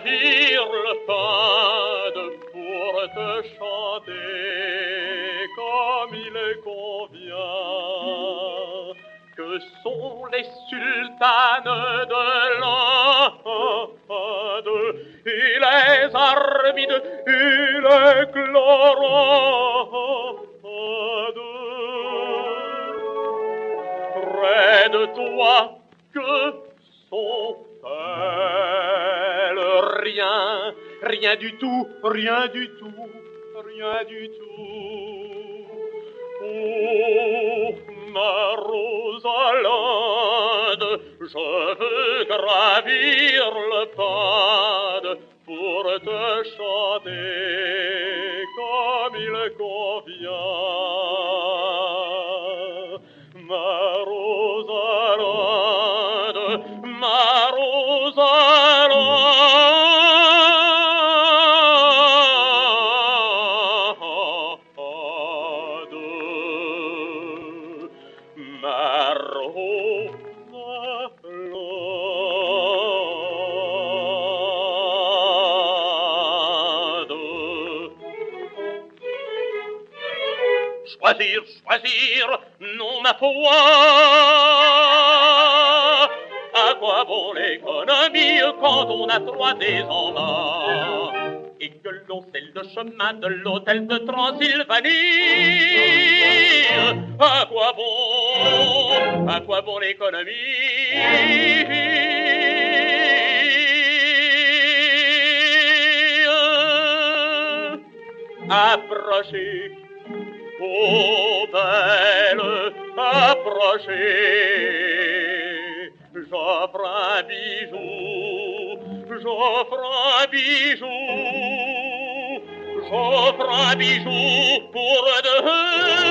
gravir le pad pour te chanter comme il convient. Que sont les sultanes de l'Inde et les armides et les chlorades. Près de toi, que sont-elles? Rien, rien du tout, rien du tout, rien du tout. Oh, ma Rosalinde, je veux gravir le pad pour te chanter comme il convient. Ma Rosalinde, ma Rosalinde. Choisir, choisir, non ma foi. À quoi bon l'économie quand on a 3 enfants et que l'on sait le chemin de l'hôtel de Transylvanie? À quoi bon l'économie? Approchez, oh belle, approchez, j'offre un bijou, j'offre un bijou, j'offre un bijou pour deux.